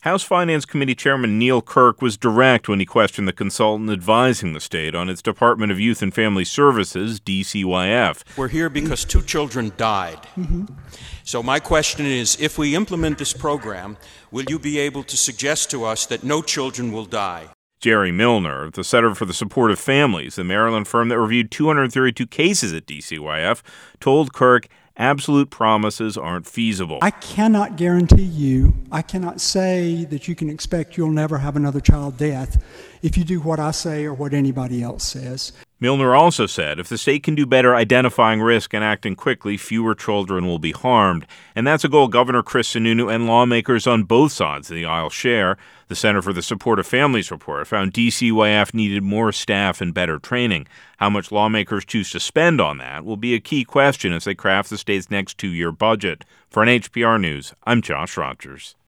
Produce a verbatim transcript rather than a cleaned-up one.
House Finance Committee Chairman Neil Kirk was direct when he questioned the consultant advising the state on its Department of Youth and Family Services, D C Y F. We're here because two children died. Mm-hmm. So my question is, if we implement this program, will you be able to suggest to us that no children will die? Jerry Milner, the Center for the Support of Families, the Maryland firm that reviewed two hundred thirty-two cases at D C Y F, told Kirk absolute promises aren't feasible. I cannot guarantee you, I cannot say that you can expect you'll never have another child death if you do what I say or what anybody else says. Milner also said if the state can do better identifying risk and acting quickly, fewer children will be harmed. And that's a goal Governor Chris Sununu and lawmakers on both sides of the aisle share. The Center for the Support of Families report found D C Y F needed more staff and better training. How much lawmakers choose to spend on that will be a key question as they craft the state's next two-year budget. For N H P R News, I'm Josh Rogers.